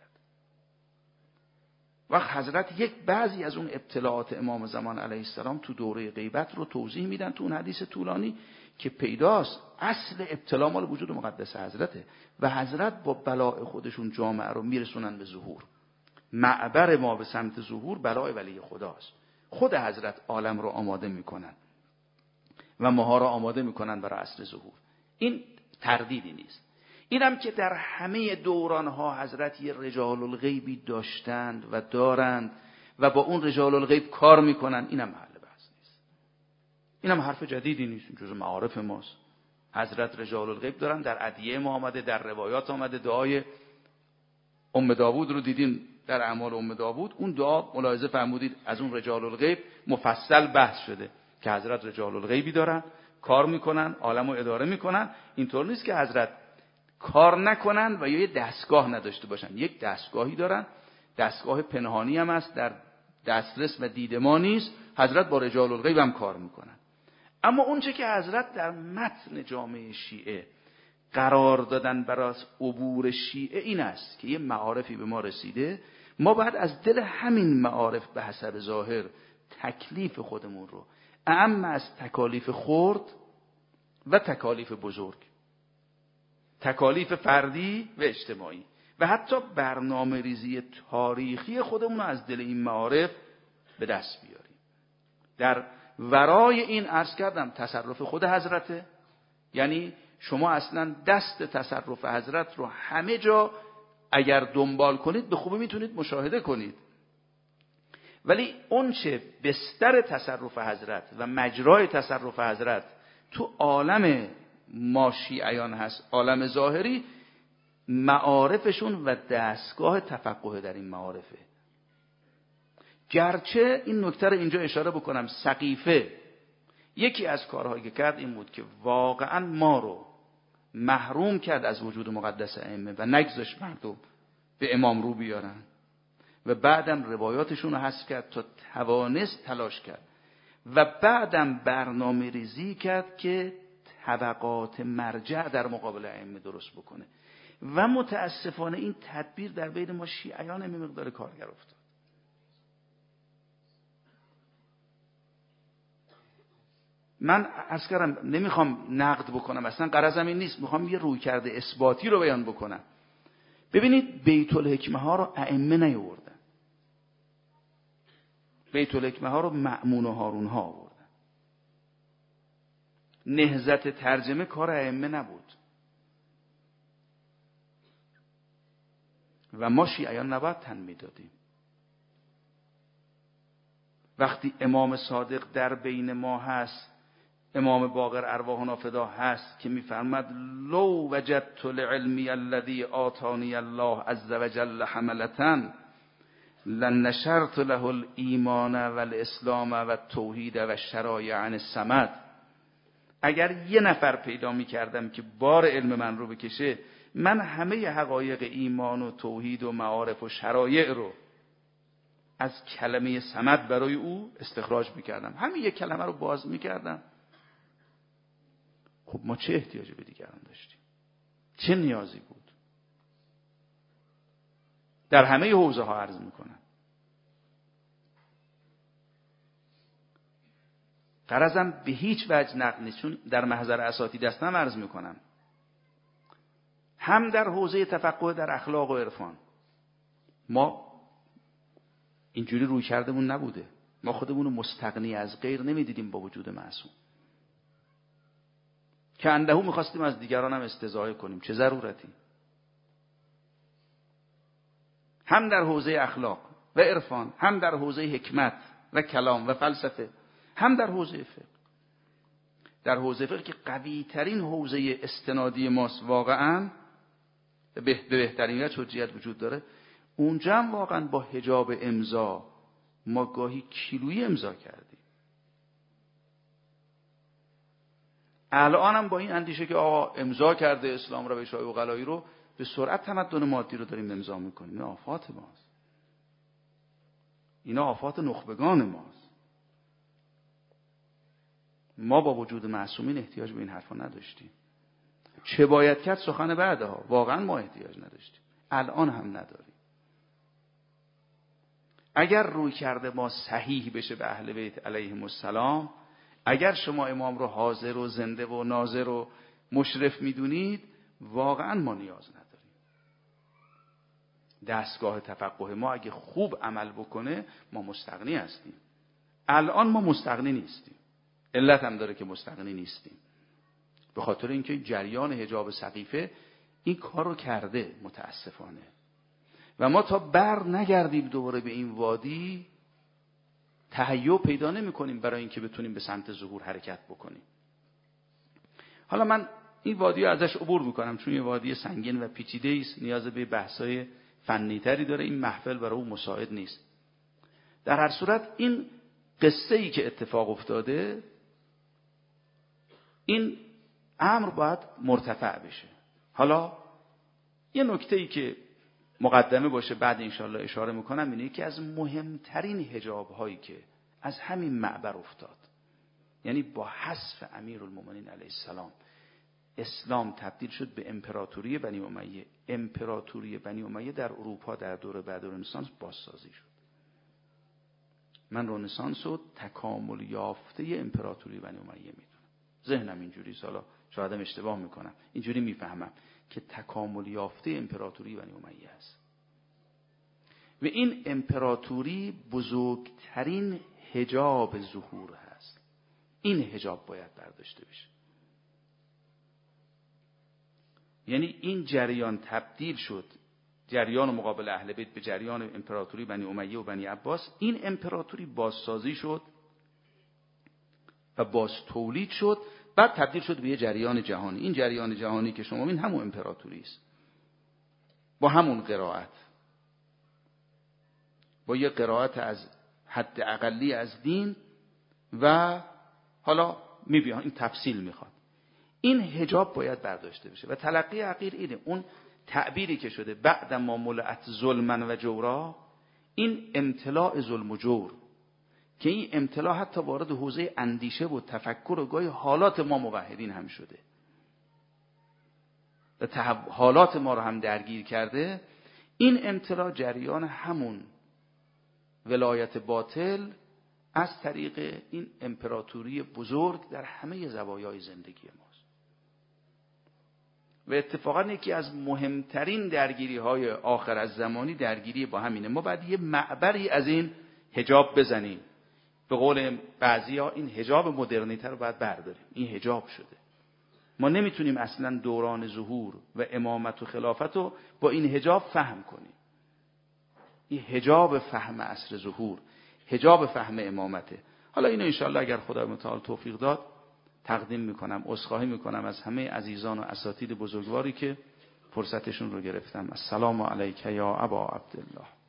وقت حضرت یک بعضی از اون ابتلاعات امام زمان علیه السلام تو دوره غیبت رو توضیح میدن تو اون حدیث طولانی که پیداست اصل ابتلا مال وجود مقدس حضرته. و حضرت با بلاء خودشون جامعه رو میرسونن به ظهور. معبر ما به سمت ظهور بلاء ولی خداست. خود حضرت عالم رو آماده میکنن و ماها رو آماده میکنن برای عصر ظهور. این تردیدی نیست. اینم که در همه دورانها حضرت یه رجال الغیبی داشتند و دارند و با اون رجال الغیب کار میکنن، اینم محل بحث نیست. اینم حرف جدیدی نیست، جز معارف ماست. حضرت رجال الغیب دارن، در ادعیه ما آمده، در روایات آمده. دعای ام داوود رو دیدین در اعمال ام داوود، اون دعا ملاحظه فرمودید از اون رجال الغیب مفصل بحث شده که حضرت رجال الغیبی دارن، کار میکنن، عالم رو اداره میکنن. اینطور نیست که حضرت کار نکنن و یا یه دستگاه نداشته باشن. یک دستگاهی دارن، دستگاه پنهانی هم است، در دسترس و دید ما نیست. حضرت با رجال الغیب هم کار میکنن. اما اونچه که حضرت در متن جامعه شیعه قرار دادن برای عبور شیعه این است که یه معارفی به ما رسیده، ما باید از دل همین معارف به حسب ظاهر تکلیف خودمون رو، اعم از تکالیف خرد و تکالیف بزرگ، تکالیف فردی و اجتماعی، و حتی برنامه ریزی تاریخی خودمون رو از دل این معارف به دست بیاریم. در ورای این عرض کردم تصرف خود حضرته، یعنی شما اصلا دست تصرف حضرت رو همه جا اگر دنبال کنید به خوبی میتونید مشاهده کنید، ولی اون چه بستر تصرف حضرت و مجرای تصرف حضرت تو عالم ما شیعیان هست، عالم ظاهری، معارفشون و دستگاه تفقه در این معارفه. گرچه این نکته رو اینجا اشاره بکنم، سقیفه یکی از کارهایی که کرد این بود که واقعا ما رو محروم کرد از وجود مقدس ائمه و نگذاشت مردم به امام رو بیارن و بعدم روایاتشون رو حذف کرد تا توانست تلاش کرد و بعدم برنامه ریزی کرد که طبقات مرجع در مقابل ائمه درست بکنه و متاسفانه این تدبیر در بین ما شیعیان همین مقدار کارگر افتاد. من عرض کردم نمیخوام نقد بکنم، اصلا غرضم این نیست، میخوام یه رویکرد اثباتی رو بیان بکنم. ببینید بیت الحکمه ها رو ائمه نیاوردن، بیت الحکمه ها رو مأمون و هارون ها آوردن. نهضت ترجمه کار ائمه نبود و ما شیعیان نباید تن میدادیم. وقتی امام صادق در بین ما هست، امام باقر ارواحنا فدا هست که میفرماد لو وجدت لعلمی الذی آتانی الله عز وجل حملة لنشرت له الایمان والاسلام والتوحید والشرایع عن الصمد. اگر یه نفر پیدا میکردم که بار علم من رو بکشه، من همه حقایق ایمان و توحید و معارف و شرایع رو از کلمه صمد برای او استخراج میکردم، همین یک کلمه رو باز میکردم. خب ما چه احتیاجی به دیگران داشتیم؟ چه نیازی بود؟ در همه حوزه ها عرض میکنم. غرضم به هیچ وجه نقد نیست، چون در محضر اساتید هستم عرض میکنم. هم در حوزه تفقه در اخلاق و عرفان ما اینجوری روی کردمون نبوده، ما خودمون رو مستغنی از غیر نمیدیدیم با وجود معصوم که اندهو میخواستیم از دیگران هم استزاده کنیم، چه ضرورتی. هم در حوزه اخلاق و عرفان، هم در حوزه حکمت و کلام و فلسفه، هم در حوزه فقه. در حوزه فقه که قوی ترین حوزه استنادی ماست واقعا، به بهترین وجه حجیت وجود داره، اونجا هم واقعا با حجاب امضا ما گاهی کیلویی امضا کردیم. الان هم با این اندیشه که آقا امضا کرده اسلام را به شای عقلایی رو به سرعت تمدن مادی رو داریم امضا میکنیم. این آفات ماست، اینا آفات نخبگان ماست. ما با وجود معصومین احتیاج به این حرفا نداشتیم. چه باید کرد سخن بعدها، واقعا ما احتیاج نداشتیم، الان هم نداریم. اگر روی کرده ما صحیح بشه به اهل بیت علیهم السلام، اگر شما امام رو حاضر و زنده و ناظر و مشرف میدونید، واقعا ما نیاز نداریم. دستگاه تفقه ما اگه خوب عمل بکنه ما مستغنی هستیم. الان ما مستغنی نیستیم، علت هم داره که مستغنی نیستیم، به خاطر اینکه جریان حجاب سقیفه این کار رو کرده متاسفانه و ما تا بر نگردیم دوباره به این وادی تهیع پیدا نمی کنیم برای اینکه بتونیم به سمت ظهور حرکت بکنیم. حالا من این وادی رو ازش عبور میکنم چون یه وادی سنگین و پیچیده است، نیاز به بحث‌های فنی‌تری داره، این محفل برای اون مساعد نیست. در هر صورت این قصه ای که اتفاق افتاده، این امر باید مرتفع بشه. حالا یه نکته ای که مقدمه باشه بعد انشالله اشاره میکنم، اینه که از مهمترین حجاب هایی که از همین معبر افتاد، یعنی با حذف امیرالمومنین علیه السلام اسلام تبدیل شد به امپراتوری بنی امیه. امپراتوری بنی امیه در اروپا در دوره بعد رنسانس بازسازی شد. من رنسانس رو تکامل یافته امپراتوری بنی امیه میدونم، ذهنم اینجوری، سالا شایدم اشتباه میکنم، اینجوری میفهمم. که تکامل یافته امپراتوری بنی امیه است و این امپراتوری بزرگترین حجاب ظهور هست. این حجاب باید برداشته بشه. یعنی این جریان تبدیل شد، جریان مقابل اهل بیت به جریان امپراتوری بنی امیه و بنی عباس. این امپراتوری بازسازی شد و باز تولید شد، بعد تبدیل شد به یه جریان جهانی. این جریان جهانی که شما ببین همون امپراتوری است، با همون قرائت، با یه قرائت از حد اقلی از دین و حالا میبینید این تفصیل میخواد. این حجاب باید برداشته بشه و تلقی عقیر اینه. اون تعبیری که شده بعد ما ملأت ظلما و جورا، این امتلاء ظلم و جور که این امتلاء حتی وارد حوزه اندیشه و تفکر و گاهی حالات ما موحدین هم شده و حالات ما رو هم درگیر کرده. این امتلاء جریان همون ولایت باطل از طریق این امپراتوری بزرگ در همه زوایای زندگی ماست و اتفاقا یکی از مهمترین درگیری های آخر از زمانی درگیری با همینه. ما باید یه معبری از این حجاب بزنیم. به قول بعضیا این حجاب مدرنیته رو باید برداریم. این حجاب شده. ما نمیتونیم اصلا دوران ظهور و امامت و خلافت رو با این حجاب فهم کنیم. این حجاب فهم عصر ظهور، حجاب فهم امامته. حالا اینو انشاءالله اگر خدا متعال توفیق داد تقدیم میکنم. عذرخواهی میکنم از همه عزیزان و اساتید بزرگواری که فرصتشون رو گرفتم. السلام علیک یا ابا عبدالله.